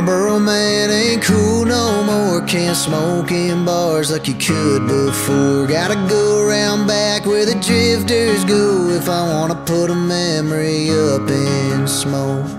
Marlboro man ain't cool no more. Can't smoke in bars like you could before. Gotta go around back where the drifters go if I wanna put a memory up in smoke.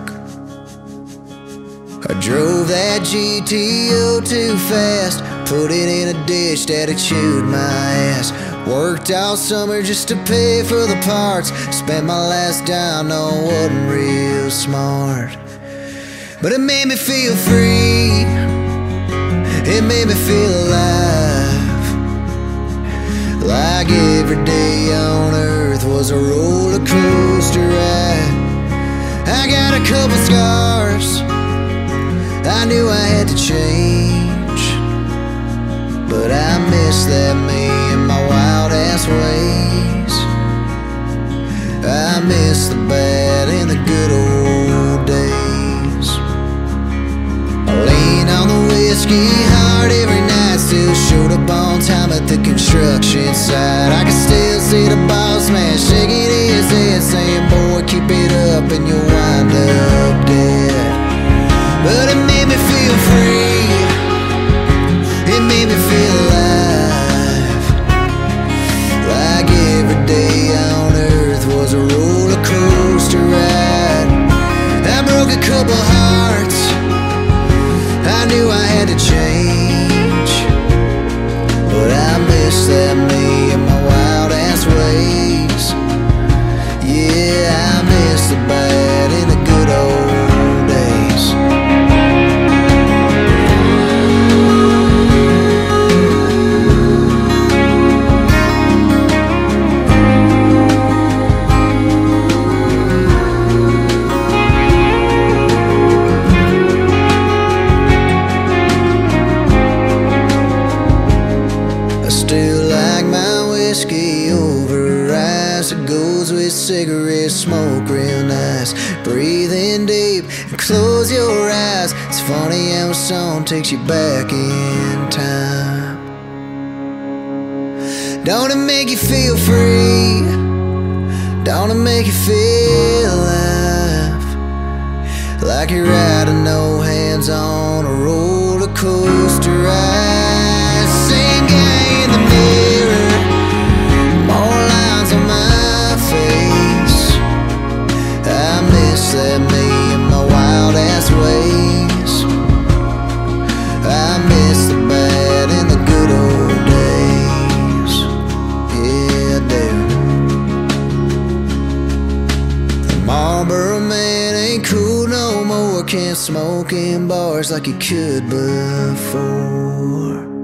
I drove that GTO too fast, put it in a ditch that it chewed my ass. Worked all summer just to pay for the parts. Spent my last dime, no, it wasn't real smart. But it made me feel free, it made me feel alive. Like every day on earth was a roller coaster ride. I got a couple scars, I knew I had to change, but I miss that me and my wild ass ways. I miss the bad and the good old days. I lean on the whiskey hard every night, still showed up on time at the construction site. I can still see the boss man shaking his head, saying, boy, keep it up and you'll wind up dead. But it made me feel free, it made me feel alive. Like every day on earth was a roller coaster ride. I broke a couple hearts, I knew I had to change, but I miss that me and my wild ass ways. Yeah, I miss the bad and the good old days. Over ice, it goes with cigarette smoke real nice. Breathe in deep and close your eyes. It's funny how a song takes you back in time. Don't it make you feel free? Don't it make you feel alive? Like you're riding no hands on a roller coaster ride. Same guy in the mirror, more lines on my face. I miss that me and my wild ass ways. I miss the bad and the good old days. Yeah, I do. The Marlboro man ain't cool no more. Can't smoke in bars like you could before.